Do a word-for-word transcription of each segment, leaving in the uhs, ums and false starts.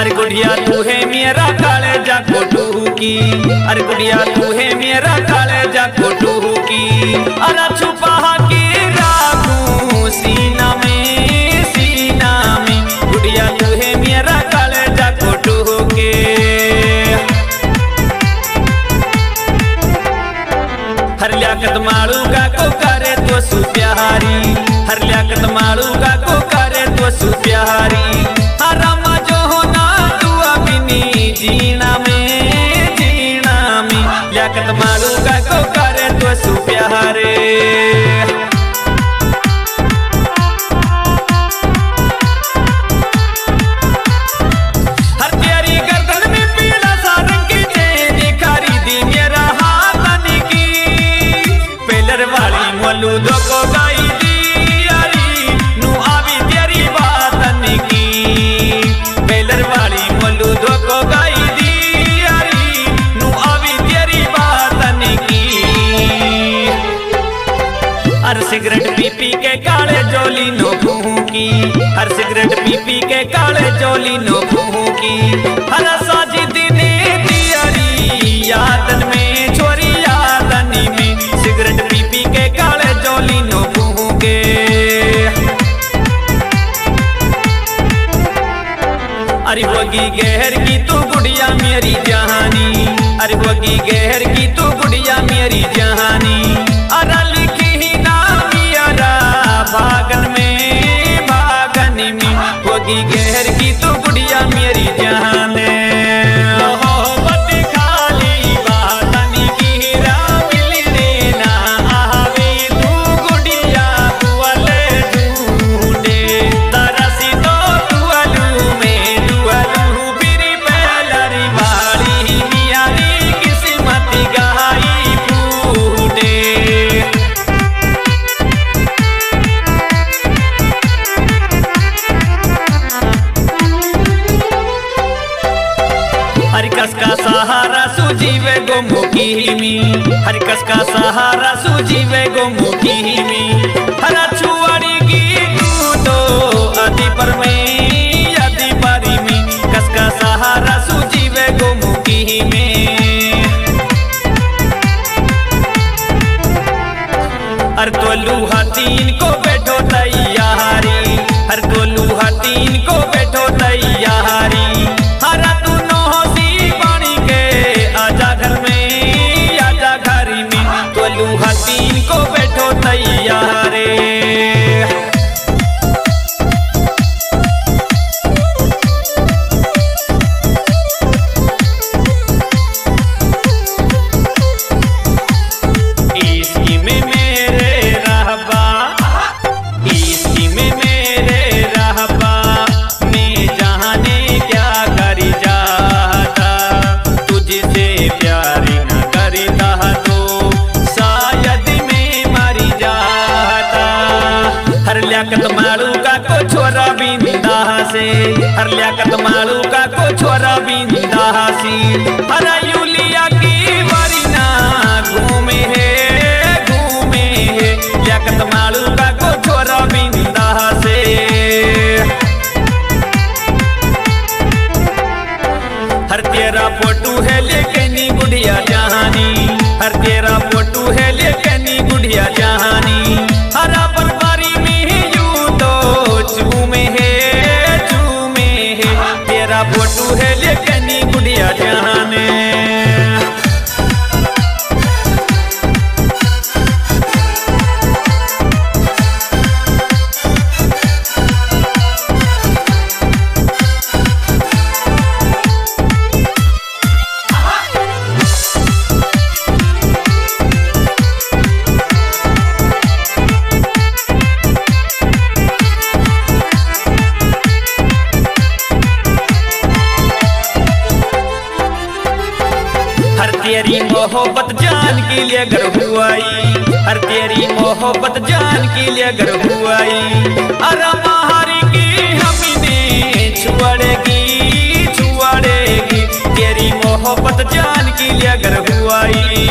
अरे गुड़िया तू है मेरा काले जा कोटू की, अरे गुड़िया तू है मेरा काले जा कोटू की। अरे छुपा के राखूं सीना में सीना में, गुड़िया तू है मेरा काले जा कोटू के। हर लियाकत मालूगा को करे तो सु प्यारी, हर लियाकत मालूगा को करे तो सु प्यारी। हराम जो होना तू अबिनी जीना में जीना में, लियाकत मालूगा को करे तो सु प्यारे। दो को गाई दियारी नू आवी तेरी बातन की, बेलर वाली मल्लू दो को गाई दियारी नू आवी तेरी बातन की। हर सिगरेट पी पी के काले जोली नो फूकी, हर सिगरेट पी पी के काले जोली नो फूकी। हर साजी दिने दियारी यादन में छोरी यादन में, सिगरेट पी पी के काले जोली नो फूके। अरे वगी गहर की तू गुड़िया मेरी जहानी, अरे वगी गहर की तू गुड़िया मेरी जहानी। अरे लिखी ही नाम यारा भागन में भागन में, वगी गहर की तू गुड़िया मेरी जहाने। हरकस का सहारा सुजीवे गो मुकी में, हरकस का सहारा सुजीवे गो मुकी में। हरा छुआड़ी की तू तो आदि पर में आदि पारी में, कस का सहारा सुजीवे गो मुकी में। हर तो लूहा तीन को बैठो तैयारी, हर तो लूहा तीन को बैठो तैयारी। हरा तीन को बैठो तैयारे। इसकी में मेरे रहबा, इसकी में मेरे रहबा, मैं जाने क्या करी जाता, तुझसे प्यारी न करता तो हर लियाकत मालूका को छोरा बिंदा से, हर लियाकत मालूका को छोरा बिंदा सी। हरा यूलिया की बारी ना घूमे है घूमे है, लियाकत मालूका को छोरा बिंदा से। हर तेरा फोटू है लेकिन गुड़िया जहानी, हर तेरा फोटू है लेकिन गुड़िया जहानी। हरा बरबारी चूमे है चूमे है, तेरा फोटू है लेकिन गुड़िया जहाने। तेरी मोहब्बत जान के लिए अगर हुआई, हर तेरी मोहब्बत जान के लिए अगर हुआई। अरे महारी की हमने छुड़ेगी छुड़ेगी, तेरी मोहब्बत जान के लिए अगर हुआई।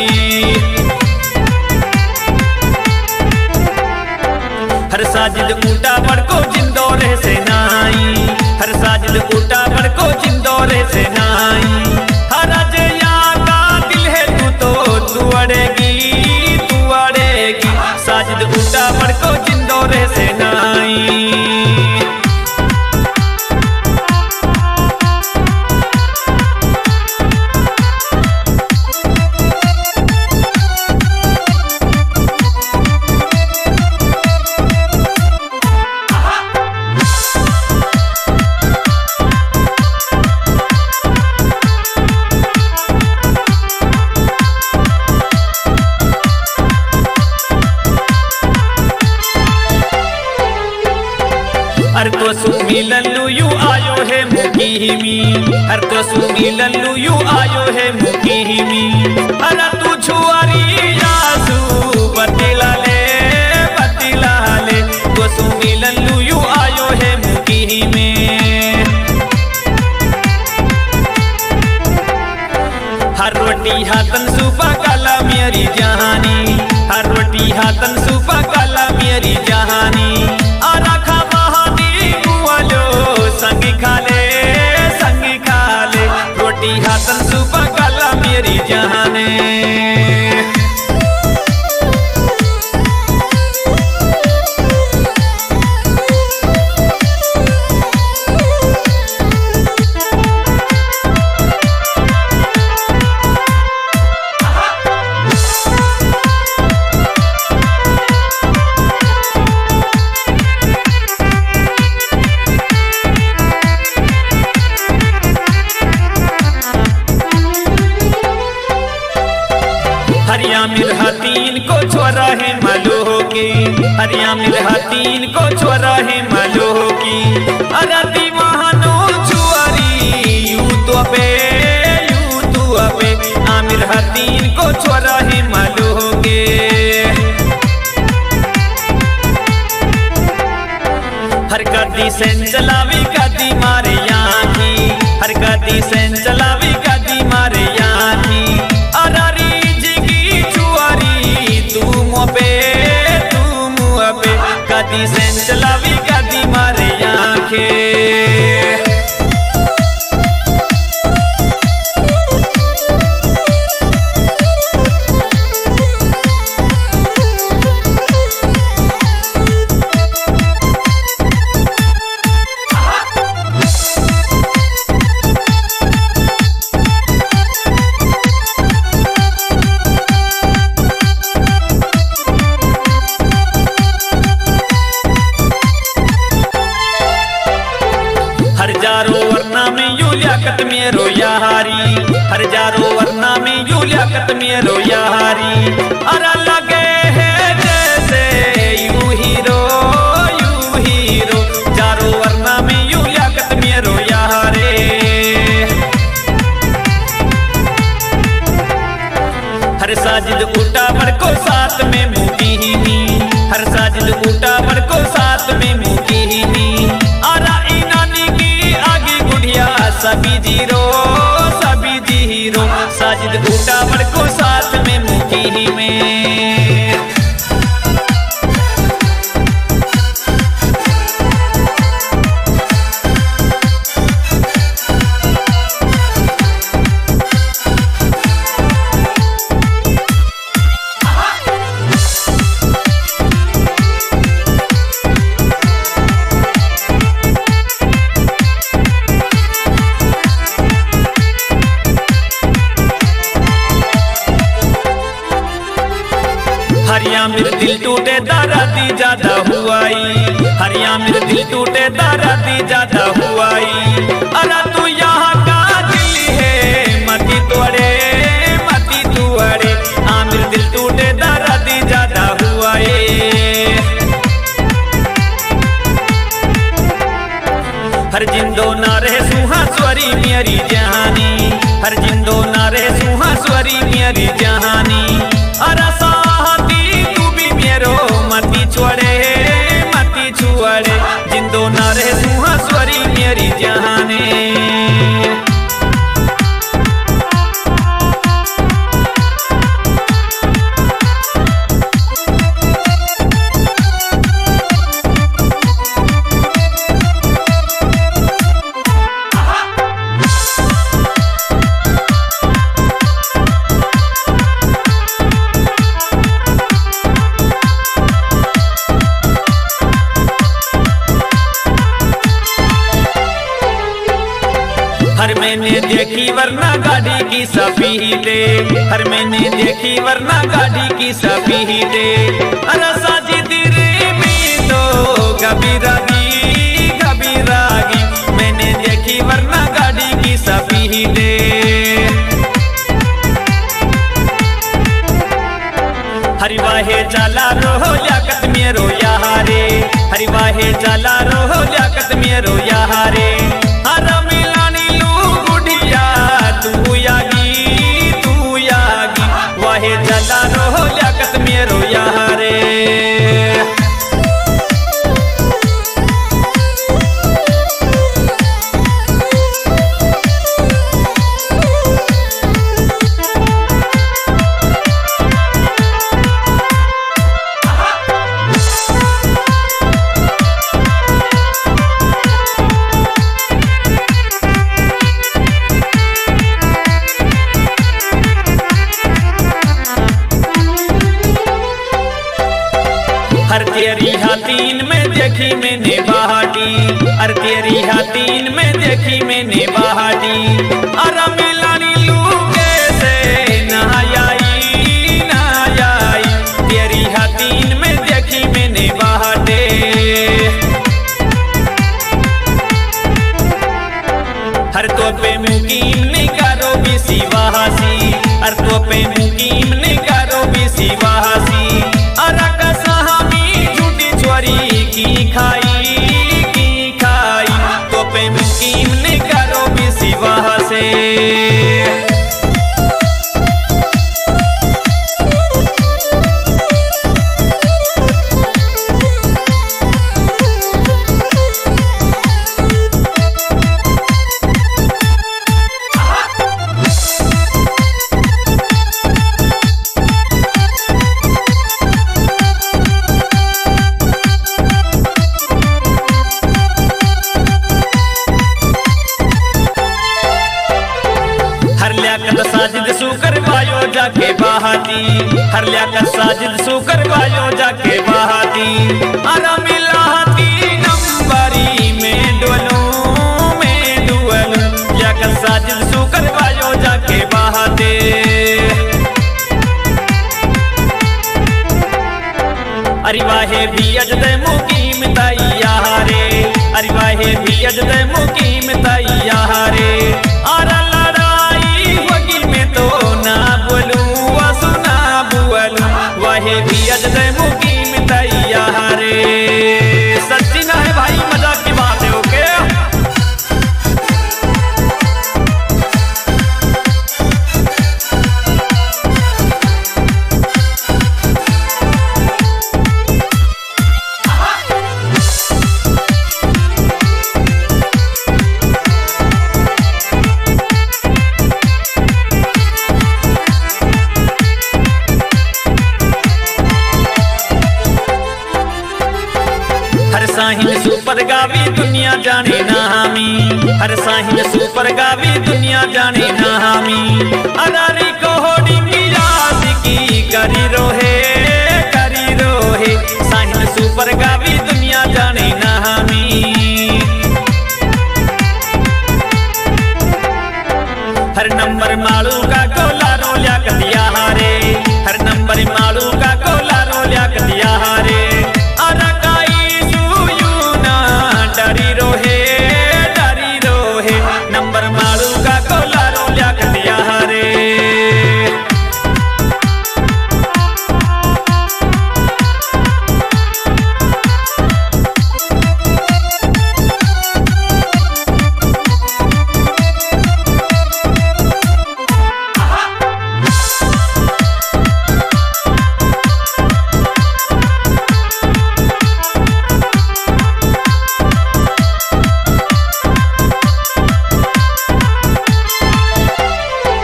हर साजिद ऊटा बड़को जिंदो रह से नाई, हर साजिद ऊटा उठा बड़को चिंदौरे से नाई। हरा जया का दिल है तू तो तू अड़ेगी तू अड़ेगी। साजिद उठा बड़को चिंदौरे से नाई। हर तो सुमी लल्लू यू आयो है मुकीमी। हर तो सुमी लल्लू यू आयो है मुकीमी। अरे तू छुआरी यासू बतिला ले बतिला ले। तो सुमी लल्लू यू आयो है मुकीमी। हर रोटी हाथन सुपा काला मेरी जहानी। हर रोटी हाथन सुपा काला मेरी जहानी। संगी खा ले संगी खा ले। रोटी हाथन सुबह काला मेरी जहाने। हरिया मिल हतीन को छोरा है मलोह की। हरिया मिल हतीन को छोरा है मलोह की। अरे दीवानो छुआरी यू तो पे यू तो पे। आमिर हतीन को छोरा है मलोह के। हर कदी सेन चलावी कदी मारे यानी। हर कदी सेन चलावी कदी मारे यानी। कदी सेन चलावी कदी मारे आंखें। हर जारो वरना में यू लियाकत मेरो यारी। हर जारो वरना में यू लियाकत मेरो यारी। अरे लगे है जैसे यू हीरो यू हीरो। जारो वरना में यू लियाकत मेरो यारे। हर साजिद उठा बड़को साथ में मुकीमी। हर साजिद उठा बड़को साथ में मुकीमी। सभी जीरो सभी जीरो। साजिद उठा बड़को साथ में मुकीमी में। हरिया मेरे दिल टूटे दारा दी ज्यादा हुआई। हरिया मेरे दिल टूटे दारा दी ज्यादा हुआई। अरे तू यहाँ का दिल है मती तोड़े मती तुअड़े। आमिर दिल टूटे दारा दी ज्यादा हुआई। हर जिंदो ना रहे सुहा स्वरी मेरी जहानी। हर जिंदो ना रहे सुहा स्वरी मेरी जहानी। अरे मती छोड़े मती छुअड़े। जिंदो ना रहे सुहा स्वरी मेरी जहाने। हर मैंने देखी वरना गाड़ी की सफीदे, हर मैंने देखी वरना गाड़ी की सफीदे। अरे साजी तेरे में तो कभी रागी कभी रागी, मैंने देखी वरना गाड़ी की सफीदे। हरि वाहे जाला रोहो लियाकत मेरो यारे, हरि वाहे जाला रोहो लियाकत मेरो यारे। हरा मिलानी लू गुड़िया तू यागी तू यागी, वाहे जाला रोहो लियाकत मेरो यारे। हर तेरी हाथीन में देखी मैंने बहाटी, हर तेरी हाथीन में देखी मैंने बहाटी। अरे मिलानी लू कैसे नहाई नहाई, तेरी हाथीन में देखी मैंने बहाटे। हर तो पे मुकीम ने करो भी सिवासी, हर तो पे मुकीम ने करो भी सिवासी। अरे की खाई की खाई, तो पे मुकीम ने करो भी सिवा से। हर लियाकत साजिद सू करवायो जाके बहाती, हर लियाकत साजिद सू करवायो जाके बहाती। अरे मिलाती नंबरी में डुअलूं में डुअलूं, लियाकत साजिद सू करवायो जाके बहाते। अरे वाहे भी अजदे मुकीम तैयारे, अरे वाहे भी अजदे मुकीम तैयारे। अरे तो ना बोलूं वसु ना बोलूं, वाहे भी अजदे मुकीम तैयारे। सच्ची ना है भाई, मजाक की बात है। ओके हर साहिल सुपर गावी दुनिया जाने नामी, हर साहिल सुपर गावी दुनिया जाने नामी। अदारी को होड़ी मिराज की करी रोहे करी रोहे, साहिल सुपर गावी दुनिया जाने नामी। हर नंबर मालू का कोला रो लियाकत यारे, हर नंबर मालू का